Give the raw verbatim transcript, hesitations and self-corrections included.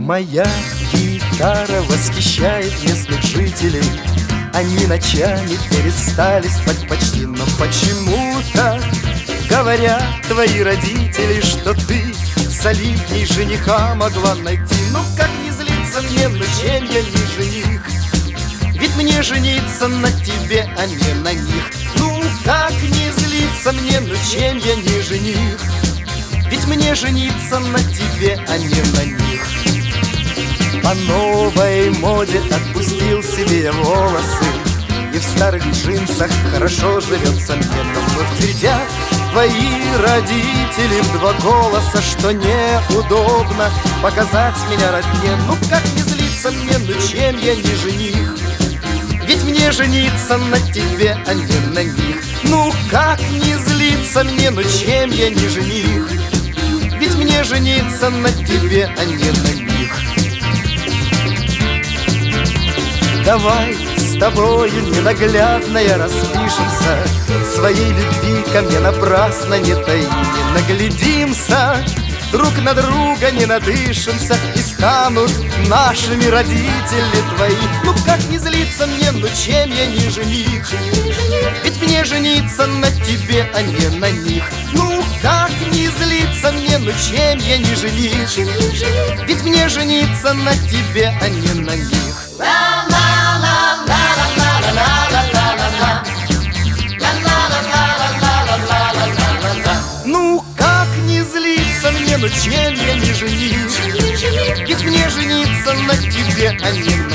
Моя гитара восхищает местных жителей. Они ночами перестали спать почти. Но почему-то говорят твои родители, что ты солидней жениха могла найти. Ну как не злиться мне, ну чем я не жених? Ведь мне жениться на тебе, а не на них. Ну как не злиться мне, ну чем я не жених? Ведь мне жениться на тебе, а не на них. По новой моде отпустил себе я волосы, и в старых джинсах хорошо живется мне. Но вновь твердят твои родители в два голоса, что неудобно показать меня родне. Ну как не злиться мне, ну чем я не жених? Ведь мне жениться на тебе, а не на них. Ну как не злиться мне, ну чем я не жених? Ведь мне жениться на тебе, а не на них. Давай с тобою ненаглядная распишемся, своей любви ко мне напрасно не таи. Не наглядимся, друг на друга не надышимся, и станут нашими родители твои. Ну как не злиться мне, ну чем я не жених? Ведь мне жениться на тебе, а не на них. Ну как не злиться мне, ну чем я не жених? Ведь мне жениться на тебе, а не на них. Ну как не злиться мне, ну чем я не жених? Ведь мне жениться на тебе, а не на